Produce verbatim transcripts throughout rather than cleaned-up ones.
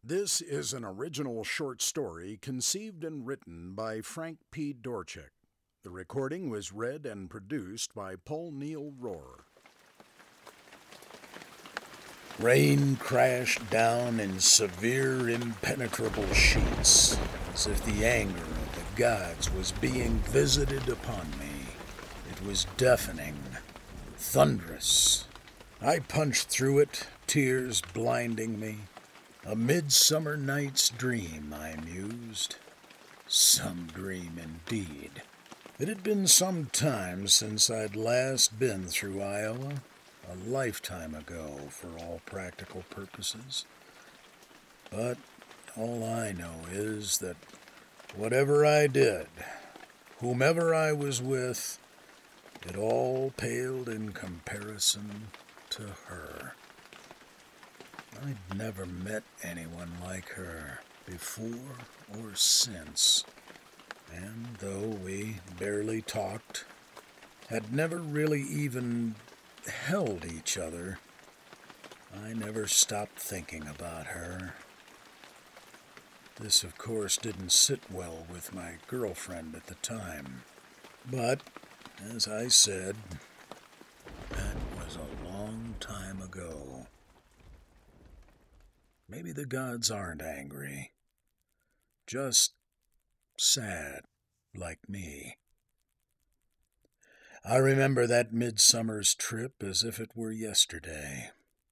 This is an original short story conceived and written by Frank P. Dorchek. The recording was read and produced by Paul Neal Rohr. Rain crashed down in severe, impenetrable sheets, as if the anger of the gods was being visited upon me. It was deafening, thunderous. I punched through it, tears blinding me. A midsummer night's dream, I mused. Some dream indeed. It had been some time since I'd last been through Iowa, a lifetime ago for all practical purposes. But all I know is that whatever I did, whomever I was with, it all paled in comparison to her. I'd never met anyone like her, before or since, and though we barely talked, had never really even held each other, I never stopped thinking about her. This, of course, didn't sit well with my girlfriend at the time, but, as I said, that was a long time ago. Maybe the gods aren't angry, just sad, like me. I remember that midsummer's trip as if it were yesterday.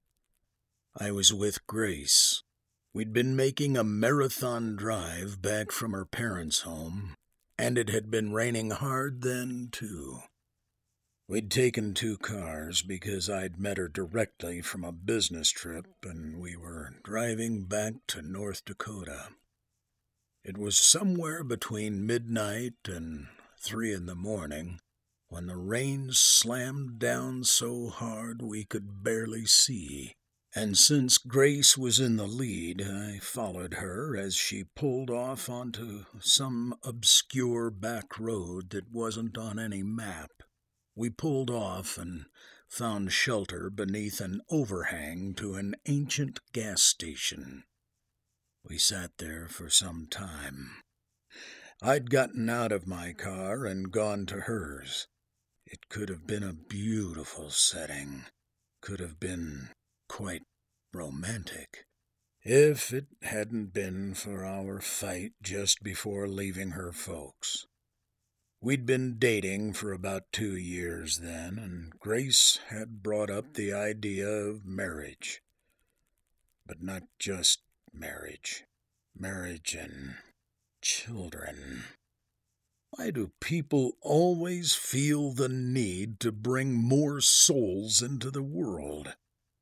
I was with Grace. We'd been making a marathon drive back from her parents' home, and it had been raining hard then, too. We'd taken two cars because I'd met her directly from a business trip, and we were driving back to North Dakota. It was somewhere between midnight and three in the morning when the rain slammed down so hard we could barely see, and since Grace was in the lead, I followed her as she pulled off onto some obscure back road that wasn't on any map. We pulled off and found shelter beneath an overhang to an ancient gas station. We sat there for some time. I'd gotten out of my car and gone to hers. It could have been a beautiful setting, could have been quite romantic, if it hadn't been for our fight just before leaving her folks. We'd been dating for about two years then, and Grace had brought up the idea of marriage. But not just marriage. Marriage and children. Why do people always feel the need to bring more souls into the world?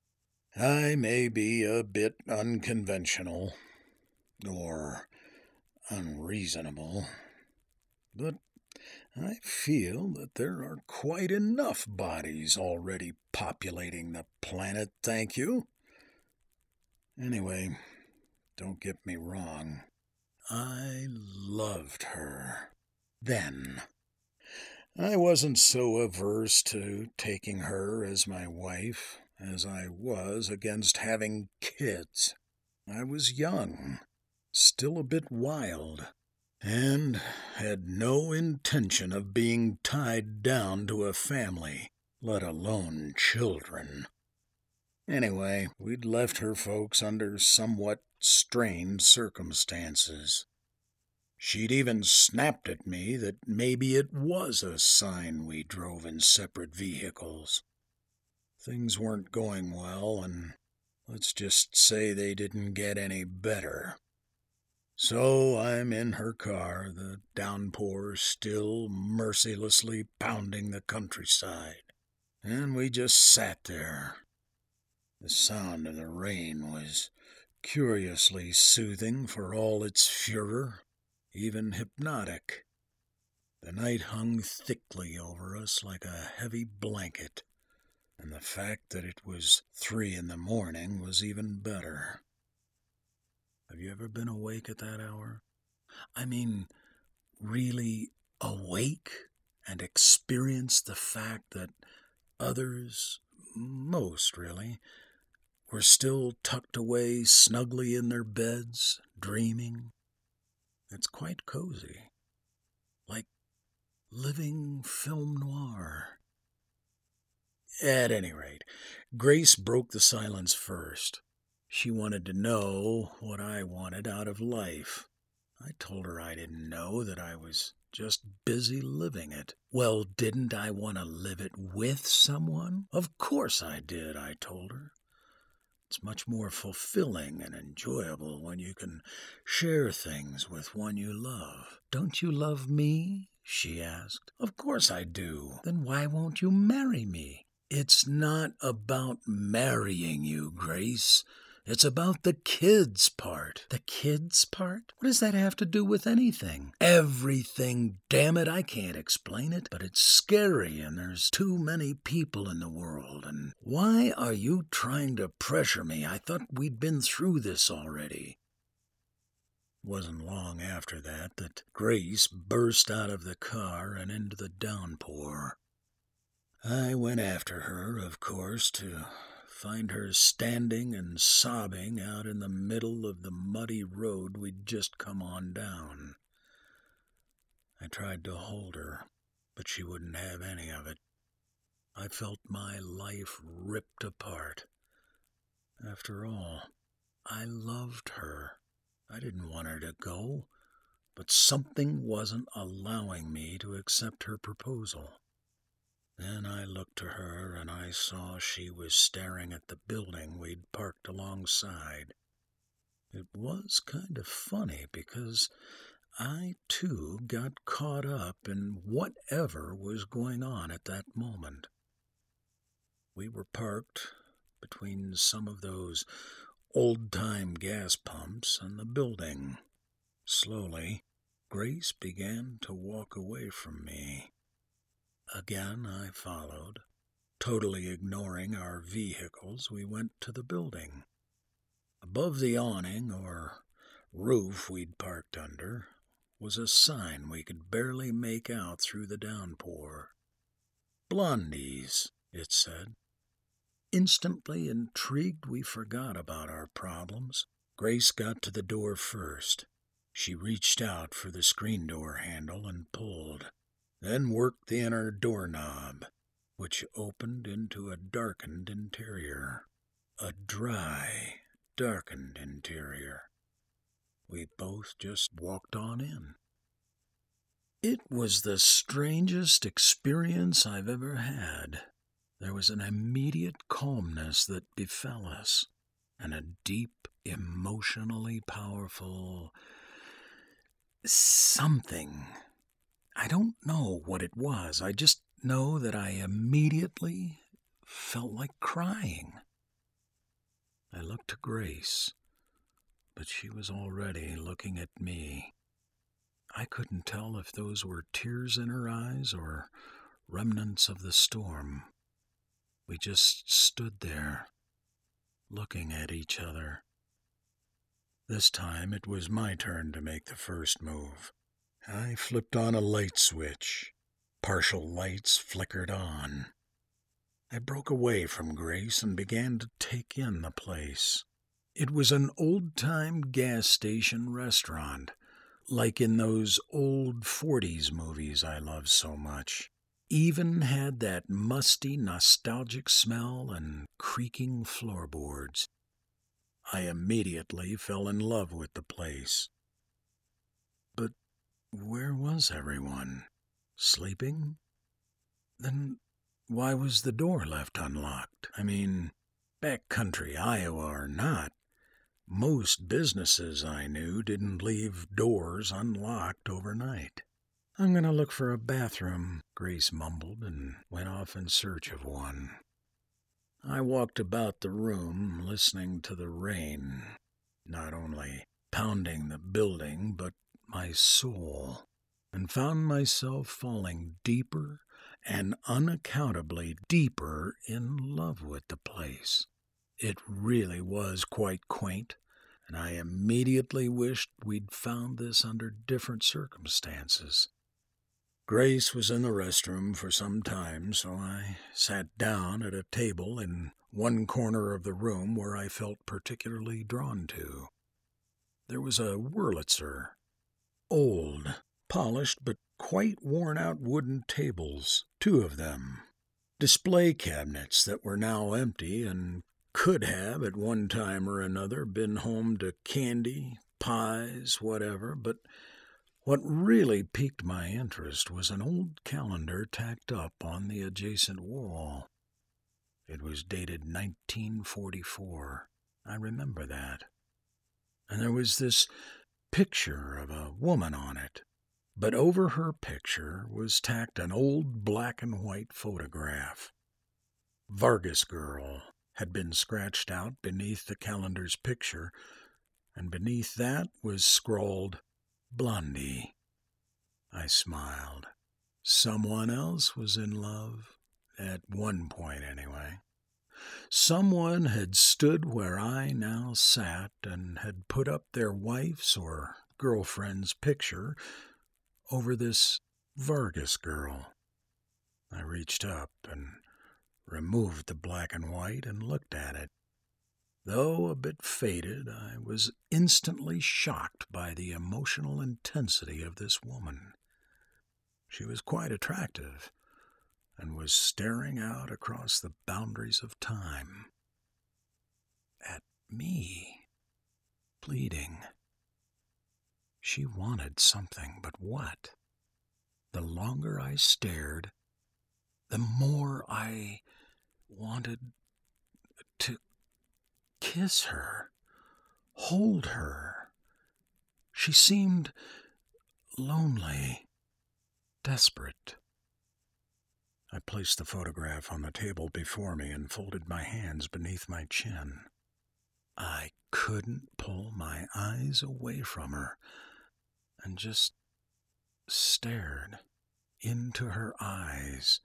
I may be a bit unconventional, or unreasonable, but I feel that there are quite enough bodies already populating the planet, thank you. Anyway, don't get me wrong. I loved her. Then. I wasn't so averse to taking her as my wife as I was against having kids. I was young, still a bit wild, and had no intention of being tied down to a family, let alone children. Anyway, we'd left her folks under somewhat strained circumstances. She'd even snapped at me that maybe it was a sign we drove in separate vehicles. Things weren't going well, and let's just say they didn't get any better. So I'm in her car, the downpour still mercilessly pounding the countryside, and we just sat there. The sound of the rain was curiously soothing for all its furor, even hypnotic. The night hung thickly over us like a heavy blanket, and the fact that it was three in the morning was even better. Have you ever been awake at that hour? I mean, really awake and experienced the fact that others, most really, were still tucked away snugly in their beds, dreaming. It's quite cozy, like living film noir. At any rate, Grace broke the silence first. She wanted to know what I wanted out of life. I told her I didn't know, that I was just busy living it. Well, didn't I want to live it with someone? Of course I did, I told her. It's much more fulfilling and enjoyable when you can share things with one you love. Don't you love me? She asked. Of course I do. Then why won't you marry me? It's not about marrying you, Grace. It's about the kids part. The kids part? What does that have to do with anything? Everything, damn it. I can't explain it, but it's scary and there's too many people in the world. And why are you trying to pressure me? I thought we'd been through this already. Wasn't long after that that Grace burst out of the car and into the downpour. I went after her, of course, to find her standing and sobbing out in the middle of the muddy road we'd just come on down. I tried to hold her, but she wouldn't have any of it. I felt my life ripped apart. After all, I loved her. I didn't want her to go, but something wasn't allowing me to accept her proposal. Then I looked to her, and I saw she was staring at the building we'd parked alongside. It was kind of funny, because I, too, got caught up in whatever was going on at that moment. We were parked between some of those old-time gas pumps and the building. Slowly, Grace began to walk away from me. Again I followed. Totally ignoring our vehicles, we went to the building. Above the awning, or roof we'd parked under, was a sign we could barely make out through the downpour. Blondie's, it said. Instantly intrigued, we forgot about our problems. Grace got to the door first. She reached out for the screen door handle and pulled, then worked the inner doorknob, which opened into a darkened interior. A dry, darkened interior. We both just walked on in. It was the strangest experience I've ever had. There was an immediate calmness that befell us, and a deep, emotionally powerful something. I don't know what it was. I just know that I immediately felt like crying. I looked to Grace, but she was already looking at me. I couldn't tell if those were tears in her eyes or remnants of the storm. We just stood there, looking at each other. This time it was my turn to make the first move. I flipped on a light switch. Partial lights flickered on. I broke away from Grace and began to take in the place. It was an old-time gas station restaurant, like in those old forties movies I love so much. Even had that musty, nostalgic smell and creaking floorboards. I immediately fell in love with the place. But where was everyone? Sleeping? Then why was the door left unlocked? I mean, backcountry Iowa or not, most businesses I knew didn't leave doors unlocked overnight. I'm going to look for a bathroom, Grace mumbled, and went off in search of one. I walked about the room, listening to the rain, not only pounding the building, but my soul, and found myself falling deeper and unaccountably deeper in love with the place. It really was quite quaint, and I immediately wished we'd found this under different circumstances. Grace was in the restroom for some time, so I sat down at a table in one corner of the room where I felt particularly drawn to. There was a Wurlitzer, old, polished but quite worn-out wooden tables, two of them, display cabinets that were now empty and could have, at one time or another, been home to candy, pies, whatever, but what really piqued my interest was an old calendar tacked up on the adjacent wall. It was dated nineteen forty-four. I remember that. And there was this picture of a woman on it, but over her picture was tacked an old black and white photograph. Vargas Girl had been scratched out beneath the calendar's picture, and beneath that was scrawled Blondie. I smiled. Someone else was in love, at one point anyway. Someone had stood where I now sat and had put up their wife's or girlfriend's picture over this Vargas Girl. I reached up and removed the black and white and looked at it. Though a bit faded, I was instantly shocked by the emotional intensity of this woman. She was quite attractive and was staring out across the boundaries of time at me, pleading. She wanted something, but what? The longer I stared, the more I wanted to kiss her, hold her. She seemed lonely, desperate. I placed the photograph on the table before me and folded my hands beneath my chin. I couldn't pull my eyes away from her and just stared into her eyes,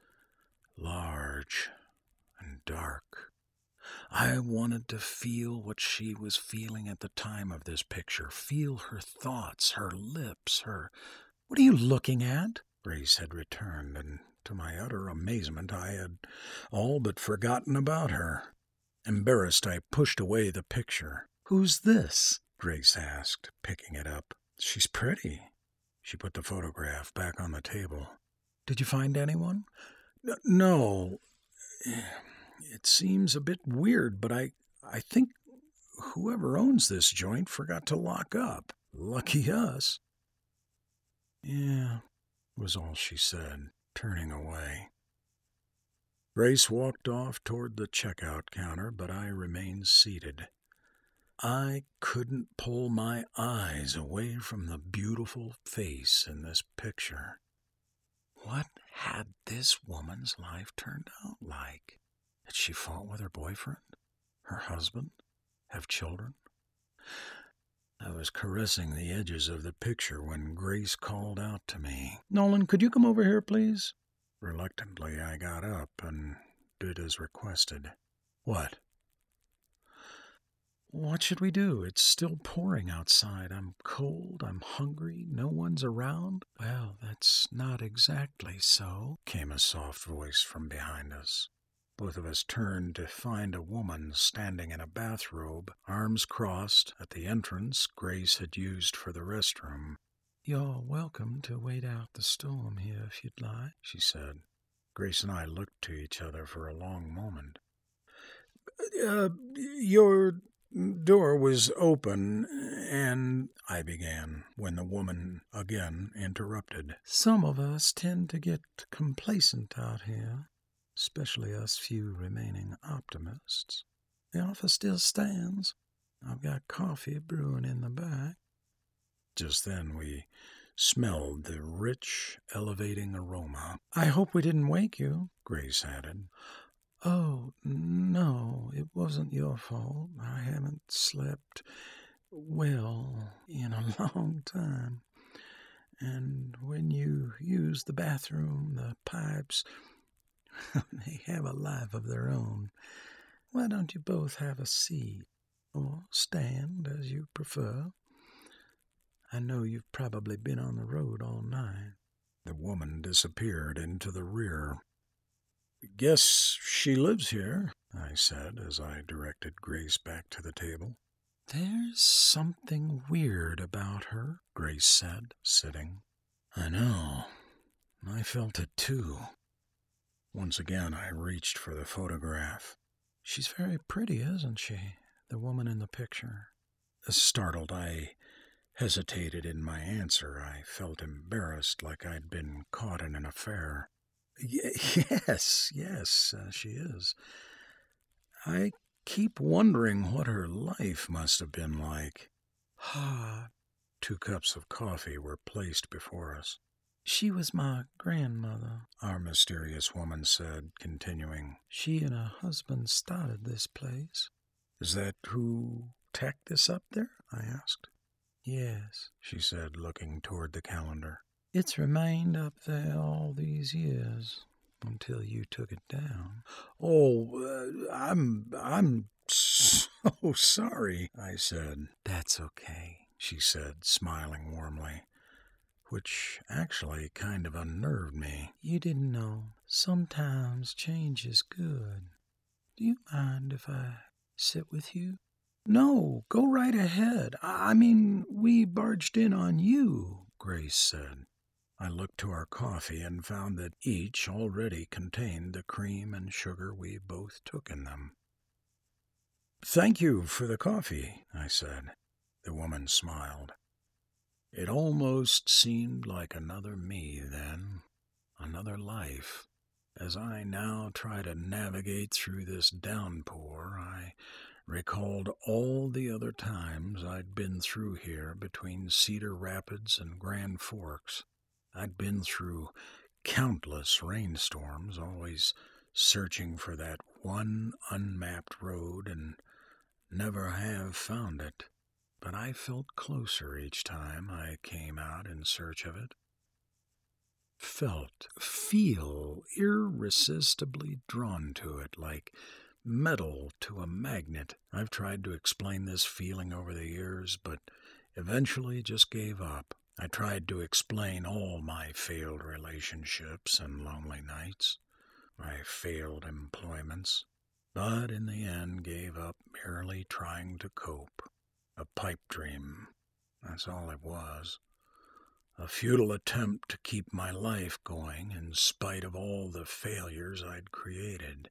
large and dark. I wanted to feel what she was feeling at the time of this picture, feel her thoughts, her lips, her... "What are you looking at?" Grace had returned, and to my utter amazement I had all but forgotten about her. Embarrassed, I pushed away the picture. "Who's this?" Grace asked, picking it up. "She's pretty." She put the photograph back on the table. "Did you find anyone?" N- no. It seems a bit weird, but I, I think whoever owns this joint forgot to lock up. Lucky us." "Yeah," was all she said, turning away. Grace walked off toward the checkout counter, but I remained seated. I couldn't pull my eyes away from the beautiful face in this picture. What had this woman's life turned out like? Had she fought with her boyfriend, her husband, have children? I was caressing the edges of the picture when Grace called out to me. "Nolan, could you come over here, please?" Reluctantly, I got up and did as requested. "What?" "What should we do? It's still pouring outside. I'm cold, I'm hungry, no one's around." "Well, that's not exactly so," came a soft voice from behind us. Both of us turned to find a woman standing in a bathrobe, arms crossed, at the entrance Grace had used for the restroom. "You're welcome to wait out the storm here if you'd like," she said. Grace and I looked to each other for a long moment. Uh, your door was open, and I began, when the woman again interrupted. "Some of us tend to get complacent out here, especially us few remaining optimists. The offer still stands. I've got coffee brewing in the back." Just then we smelled the rich, elevating aroma. "I hope we didn't wake you," Grace added. "Oh, no, it wasn't your fault. I haven't slept well in a long time. And when you use the bathroom, the pipes, they have a life of their own. Why don't you both have a seat, or stand, as you prefer? I know you've probably been on the road all night." The woman disappeared into the rear. Guess she lives here, I said as I directed Grace back to the table. There's something weird about her, Grace said, sitting. I know. I felt it too. Once again, I reached for the photograph. She's very pretty, isn't she? The woman in the picture. Startled, I hesitated in my answer. I felt embarrassed, like I'd been caught in an affair. Y- yes, yes, uh, she is. I keep wondering what her life must have been like. Ah. Two cups of coffee were placed before us. She was my grandmother, our mysterious woman said, continuing. She and her husband started this place. Is that who tacked this up there? I asked. Yes, she said, looking toward the calendar. It's remained up there all these years, until you took it down. Oh, uh, I'm, I'm so sorry, I said. That's okay, she said, smiling warmly, which actually kind of unnerved me. You didn't know. Sometimes change is good. Do you mind if I sit with you? No, go right ahead. I mean, we barged in on you, Grace said. I looked to our coffee and found that each already contained the cream and sugar we both took in them. Thank you for the coffee, I said. The woman smiled. It almost seemed like another me then, another life. As I now try to navigate through this downpour, I recalled all the other times I'd been through here between Cedar Rapids and Grand Forks. I'd been through countless rainstorms, always searching for that one unmapped road, and never have found it. But I felt closer each time I came out in search of it. Felt, feel irresistibly drawn to it, like metal to a magnet. I've tried to explain this feeling over the years, but eventually just gave up. I tried to explain all my failed relationships and lonely nights, my failed employments, but in the end gave up merely trying to cope. A pipe dream, that's all it was. A futile attempt to keep my life going in spite of all the failures I'd created.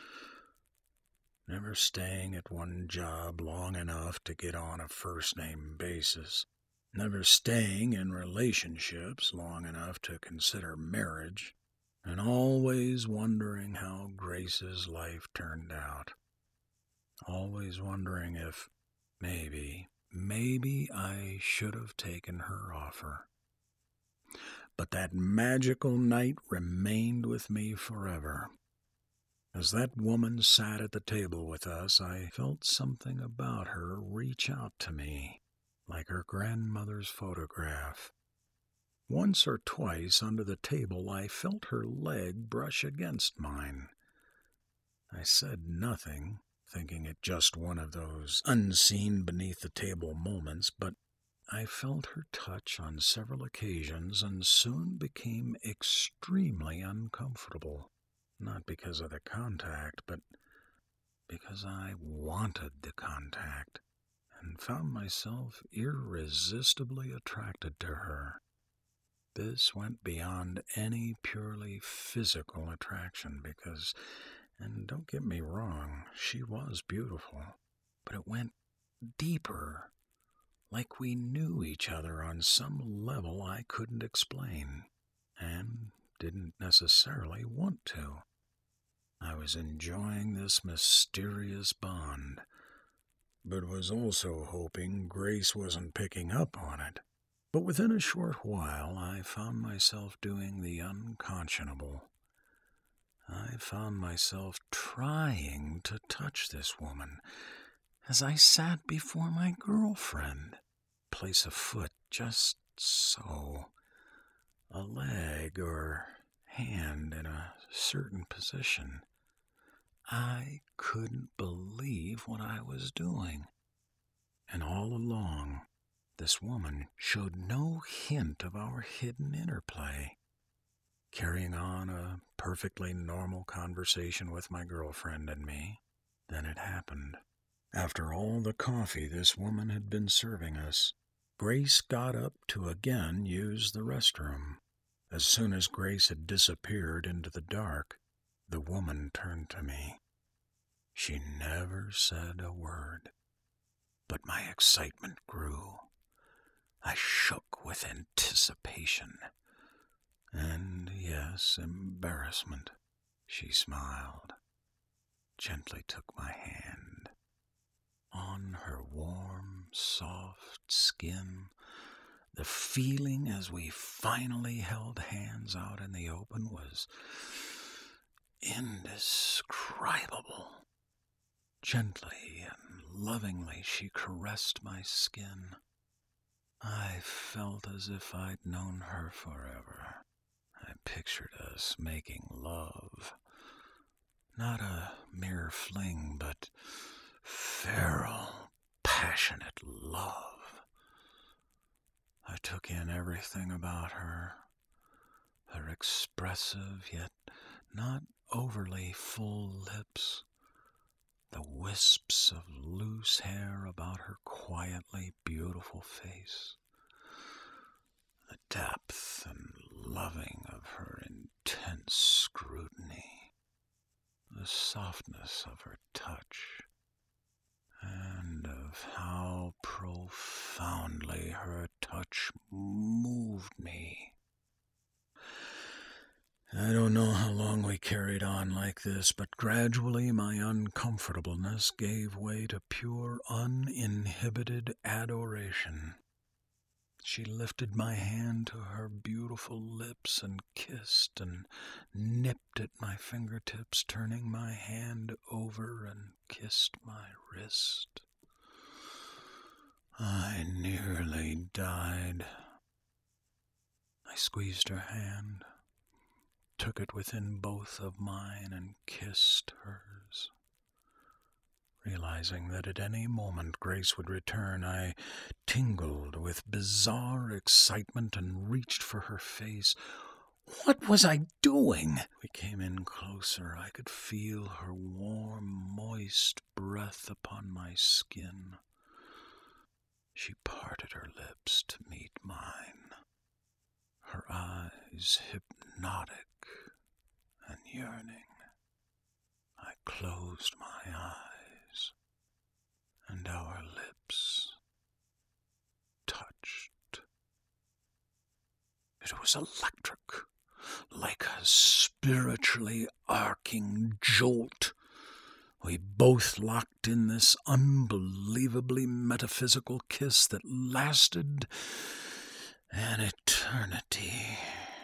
Never staying at one job long enough to get on a first-name basis. Never staying in relationships long enough to consider marriage. And always wondering how Grace's life turned out. Always wondering if, maybe, maybe I should have taken her offer. But that magical night remained with me forever. As that woman sat at the table with us, I felt something about her reach out to me, like her grandmother's photograph. Once or twice under the table, I felt her leg brush against mine. I said nothing, thinking it just one of those unseen-beneath-the-table moments, but I felt her touch on several occasions and soon became extremely uncomfortable, not because of the contact, but because I wanted the contact, and found myself irresistibly attracted to her. This went beyond any purely physical attraction because, and don't get me wrong, she was beautiful, but it went deeper, like we knew each other on some level I couldn't explain, and didn't necessarily want to. I was enjoying this mysterious bond, but was also hoping Grace wasn't picking up on it. But within a short while, I found myself doing the unconscionable. I found myself trying to touch this woman as I sat before my girlfriend. Place a foot just so, a leg or hand in a certain position. I couldn't believe what I was doing. And all along, this woman showed no hint of our hidden interplay. carrying on a perfectly normal conversation with my girlfriend and me. Then it happened. After all the coffee this woman had been serving us, Grace got up to again use the restroom. As soon as Grace had disappeared into the dark, the woman turned to me. She never said a word, but my excitement grew. I shook with anticipation, and, yes, embarrassment. She smiled, gently took my hand. On her warm, soft skin, the feeling as we finally held hands out in the open was indescribable. Gently and lovingly she caressed my skin. I felt as if I'd known her forever. I pictured us making love. Not a mere fling, but feral, passionate love. I took in everything about her. Her expressive, yet not overly full lips. The wisps of loose hair about her quietly beautiful face. The depth and loving of her intense scrutiny. The softness of her touch. And of how profoundly her touch moved me. I don't know how long we carried on like this, but gradually my uncomfortableness gave way to pure, uninhibited adoration. She lifted my hand to her beautiful lips and kissed and nipped at my fingertips, turning my hand over and kissed my wrist. I nearly died. I squeezed her hand, took it within both of mine and kissed hers. Realizing that at any moment Grace would return, I tingled with bizarre excitement and reached for her face. What was I doing? We came in closer. I could feel her warm, moist breath upon my skin. She parted her lips to meet mine, her eyes hypnotic and yearning. I closed my eyes, and our lips touched. It was electric, like a spiritually arcing jolt. We both locked in this unbelievably metaphysical kiss that lasted an eternity.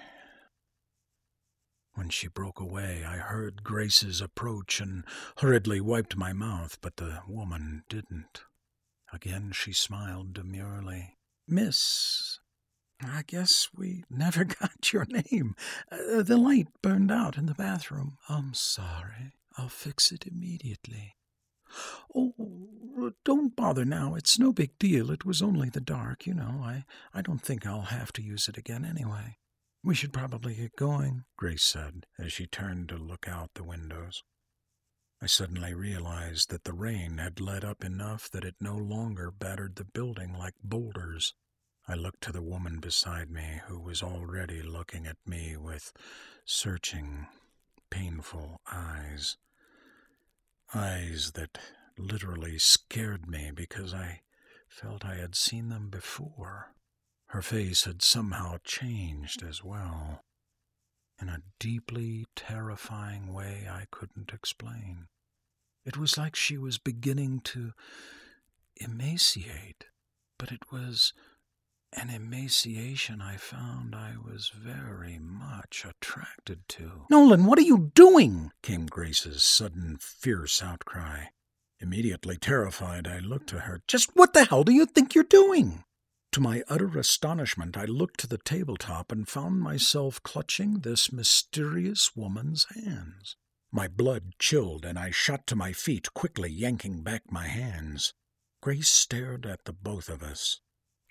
When she broke away, I heard Grace's approach and hurriedly wiped my mouth, but the woman didn't. Again she smiled demurely. Miss, I guess we never got your name. Uh, the light burned out in the bathroom. I'm sorry. I'll fix it immediately. Oh, don't bother now. It's no big deal. It was only the dark, you know. I, I don't think I'll have to use it again anyway. We should probably get going, Grace said as she turned to look out the windows. I suddenly realized that the rain had let up enough that it no longer battered the building like boulders. I looked to the woman beside me, who was already looking at me with searching, painful eyes. Eyes that literally scared me because I felt I had seen them before. Her face had somehow changed as well, in a deeply terrifying way I couldn't explain. It was like she was beginning to emaciate, but it was an emaciation I found I was very much attracted to. "Nolan, what are you doing?" came Grace's sudden, fierce outcry. Immediately terrified, I looked to her. "Just what the hell do you think you're doing?" To my utter astonishment, I looked to the tabletop and found myself clutching this mysterious woman's hands. My blood chilled, and I shot to my feet, quickly yanking back my hands. Grace stared at the both of us.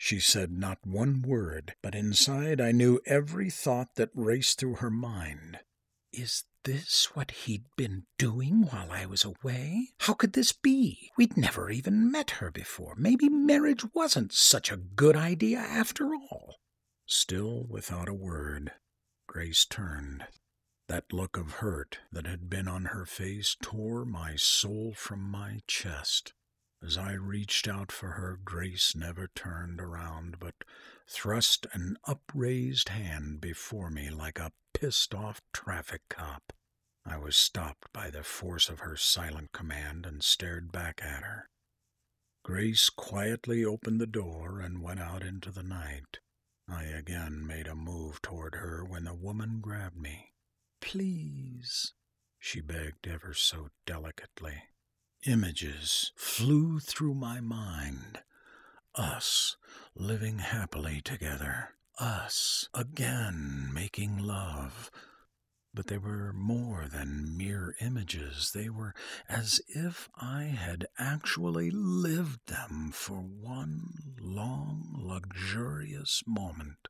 She said not one word, but inside I knew every thought that raced through her mind. Is this what he'd been doing while I was away? How could this be? We'd never even met her before. Maybe marriage wasn't such a good idea after all. Still without a word, Grace turned. That look of hurt that had been on her face tore my soul from my chest. As I reached out for her, Grace never turned around, but thrust an upraised hand before me like a pissed-off traffic cop. I was stopped by the force of her silent command and stared back at her. Grace quietly opened the door and went out into the night. I again made a move toward her when the woman grabbed me. "Please," she begged ever so delicately. Images flew through my mind. Us living happily together. Us again making love. But they were more than mere images. They were as if I had actually lived them for one long, luxurious moment.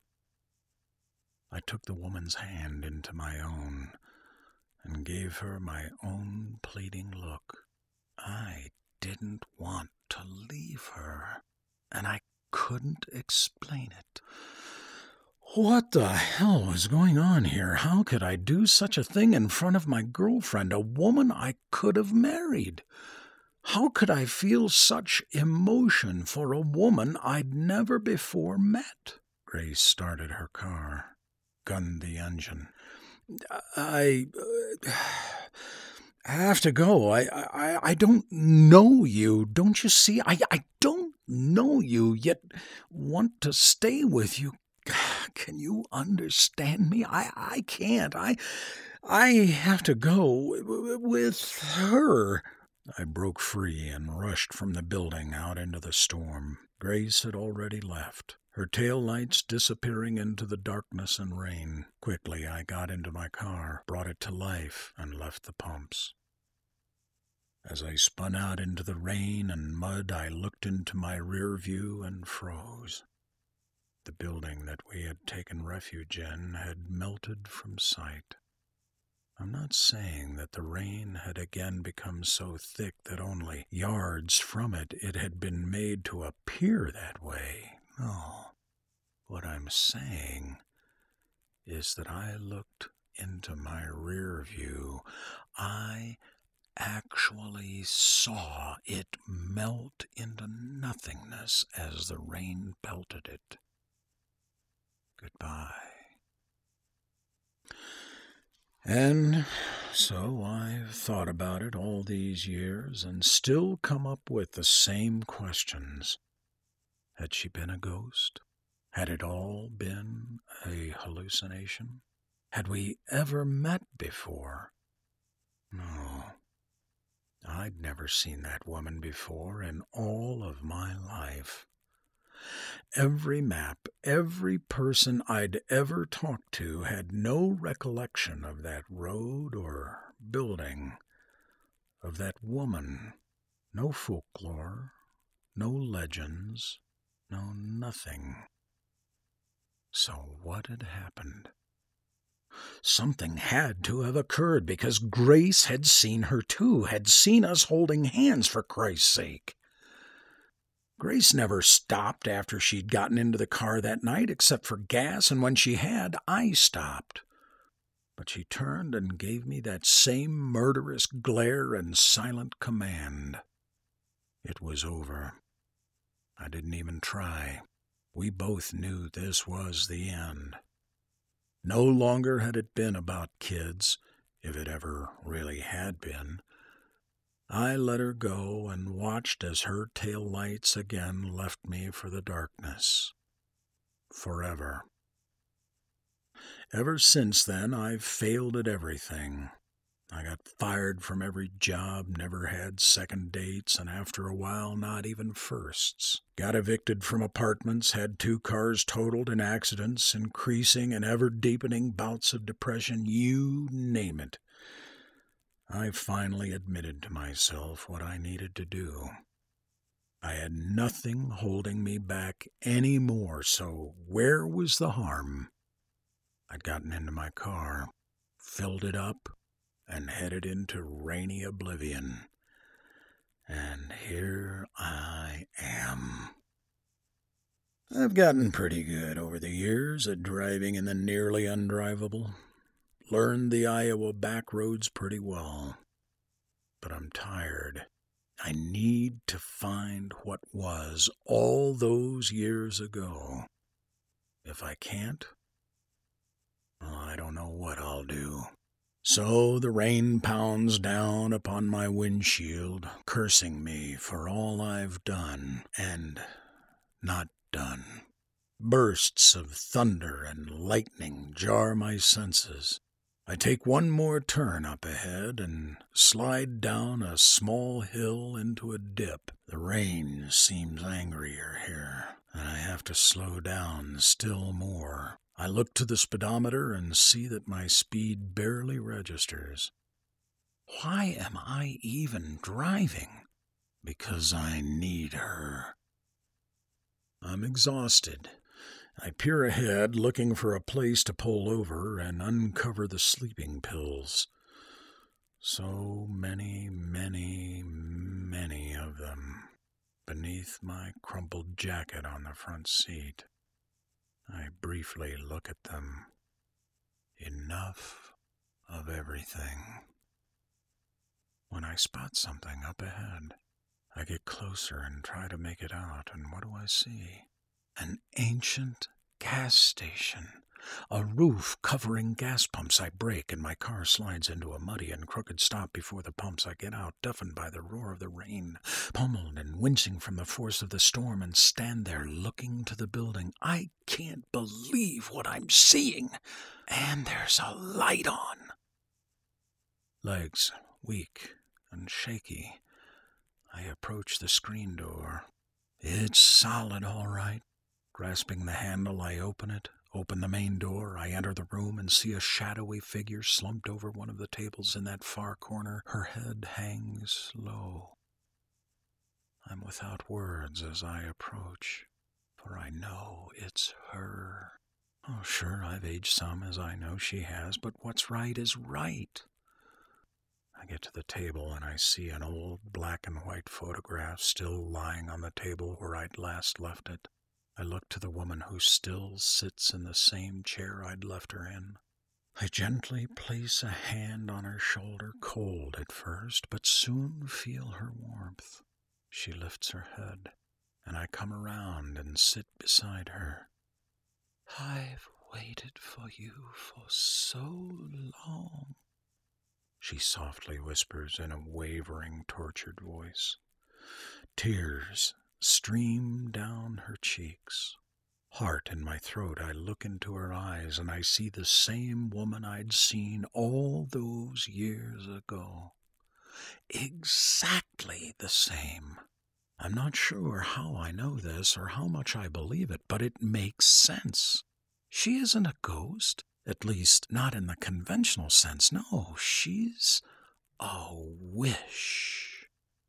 I took the woman's hand into my own and gave her my own pleading look. I didn't want to leave her, and I couldn't explain it. What the hell was going on here? How could I do such a thing in front of my girlfriend, a woman I could have married? How could I feel such emotion for a woman I'd never before met? Grace started her car, gunned the engine. I... Uh, I have to go. I, I I don't know you. Don't you see? I, I don't know you, yet want to stay with you. Can you understand me? I, I can't. I I have to go with her. I broke free and rushed from the building out into the storm. Grace had already left, her tail lights disappearing into the darkness and rain. Quickly I got into my car, brought it to life, and left the pumps. As I spun out into the rain and mud, I looked into my rear view and froze. The building that we had taken refuge in had melted from sight. I'm not saying that the rain had again become so thick that only yards from it it had been made to appear that way. No. What I'm saying is that I looked into my rear view. I actually saw it melt into nothingness as the rain pelted it. Goodbye. And so I've thought about it all these years and still come up with the same questions. Had she been a ghost? Had it all been a hallucination? Had we ever met before? No. I'd never seen that woman before in all of my life. Every map, every person I'd ever talked to had no recollection of that road or building, of that woman. No folklore, no legends, no nothing. So what had happened? Something had to have occurred, because Grace had seen her too, had seen us holding hands, for Christ's sake. Grace never stopped after she'd gotten into the car that night, except for gas, and when she had, I stopped. But she turned and gave me that same murderous glare and silent command. It was over. I didn't even try. We both knew this was the end. No longer had it been about kids, if it ever really had been. I let her go and watched as her tail lights again left me for the darkness. Forever. Ever since then, I've failed at everything. I got fired from every job, never had second dates, and after a while, not even firsts. Got evicted from apartments, had two cars totaled in accidents, increasing and ever-deepening bouts of depression, you name it. I finally admitted to myself what I needed to do. I had nothing holding me back any more, so where was the harm? I'd gotten into my car, filled it up, and headed into rainy oblivion. And here I am. I've gotten pretty good over the years at driving in the nearly undrivable. Learned the Iowa back roads pretty well. But I'm tired. I need to find what was all those years ago. If I can't, well, I don't know what I'll do. So the rain pounds down upon my windshield, cursing me for all I've done and not done. Bursts of thunder and lightning jar my senses. I take one more turn up ahead and slide down a small hill into a dip. The rain seems angrier here, and I have to slow down still more. I look to the speedometer and see that my speed barely registers. Why am I even driving? Because I need her. I'm exhausted. I peer ahead, looking for a place to pull over and uncover the sleeping pills. So many, many, many of them beneath my crumpled jacket on the front seat. I briefly look at them. Enough of everything. When I spot something up ahead, I get closer and try to make it out, and what do I see? An ancient gas station. A roof covering gas pumps. I brake, and my car slides into a muddy and crooked stop before the pumps. I get out, deafened by the roar of the rain, pummeled and wincing from the force of the storm, and stand there looking to the building. I can't believe what I'm seeing. And there's a light on. Legs weak and shaky. I approach the screen door. It's solid, all right. Grasping the handle, I open it, open the main door. I enter the room and see a shadowy figure slumped over one of the tables in that far corner. Her head hangs low. I'm without words as I approach, for I know it's her. Oh, sure, I've aged some, as I know she has, but what's right is right. I get to the table and I see an old black and white photograph still lying on the table where I'd last left it. I look to the woman who still sits in the same chair I'd left her in. I gently place a hand on her shoulder, cold at first, but soon feel her warmth. She lifts her head, and I come around and sit beside her. I've waited for you for so long, she softly whispers in a wavering, tortured voice. Tears stream down her cheeks. Heart in my throat, I look into her eyes, and I see the same woman I'd seen all those years ago. Exactly the same. I'm not sure how I know this or how much I believe it, but it makes sense. She isn't a ghost, at least not in the conventional sense. No, she's a wish.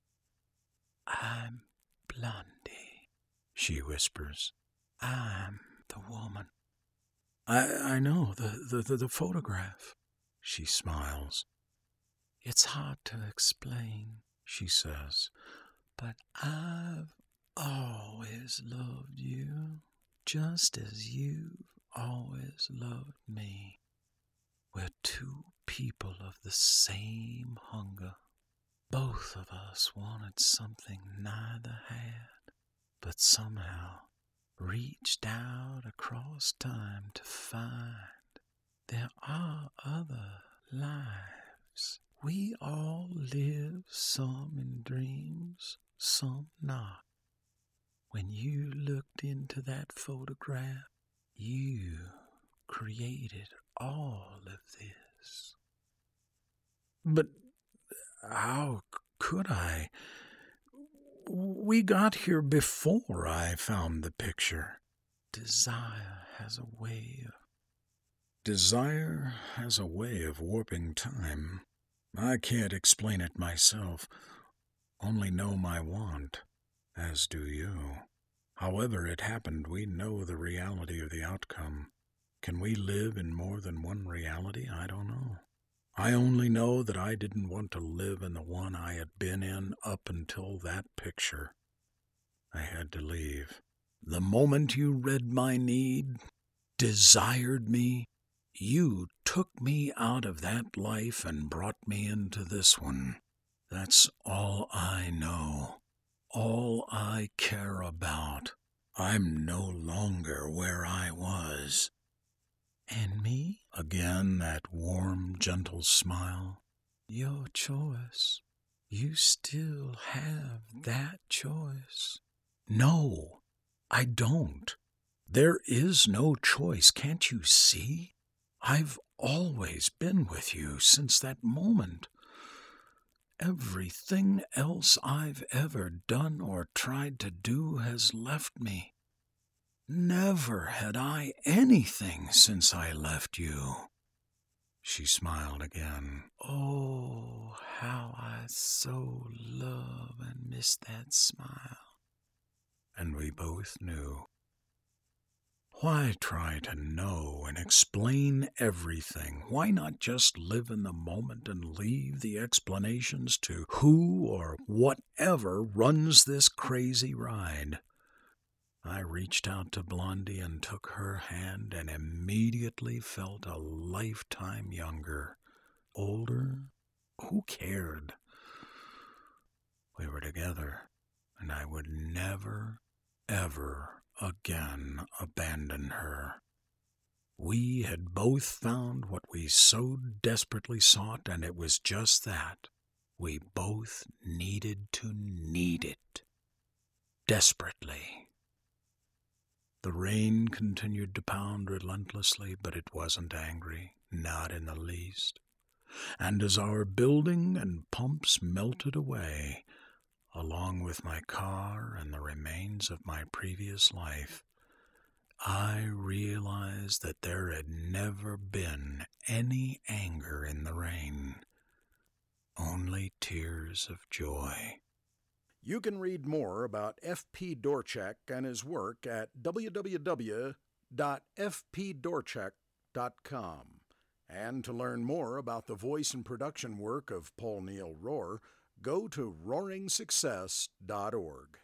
I'm Blondie, she whispers. I'm the woman. I I know, the, the, the, the photograph. She smiles. It's hard to explain, she says, but I've always loved you, just as you've always loved me. We're two people of the same hunger. Both of us wanted something neither had, but somehow reached out across time to find there are other lives. We all live, some in dreams, some not. When you looked into that photograph, you created all of this. But how could I? We got here before I found the picture. Desire has a way of... Desire has a way of warping time. I can't explain it myself, only know my want. As do you. However it happened, we know the reality of the outcome. Can we live in more than one reality? I don't know. I only know that I didn't want to live in the one I had been in up until that picture. I had to leave. The moment you read my need, desired me, you took me out of that life and brought me into this one. That's all I know, all I care about. I'm no longer where I was. And me? Again that warm, gentle smile. Your choice. You still have that choice. No, I don't. There is no choice, can't you see? I've always been with you since that moment. Everything else I've ever done or tried to do has left me. Never had I anything since I left you. She smiled again. Oh, how I so love and miss that smile. And we both knew. Why try to know and explain everything? Why not just live in the moment and leave the explanations to who or whatever runs this crazy ride? I reached out to Blondie and took her hand and immediately felt a lifetime younger. Older? Who cared? We were together, and I would never, ever again abandon her. We had both found what we so desperately sought, and it was just that. We both needed to need it. Desperately. The rain continued to pound relentlessly, but it wasn't angry, not in the least. And as our building and pumps melted away, along with my car and the remains of my previous life, I realized that there had never been any anger in the rain, only tears of joy. You can read more about F P Dorchak and his work at w w w dot f p dorchak dot com. And to learn more about the voice and production work of Paul Neal Rohr, go to roaring success dot org.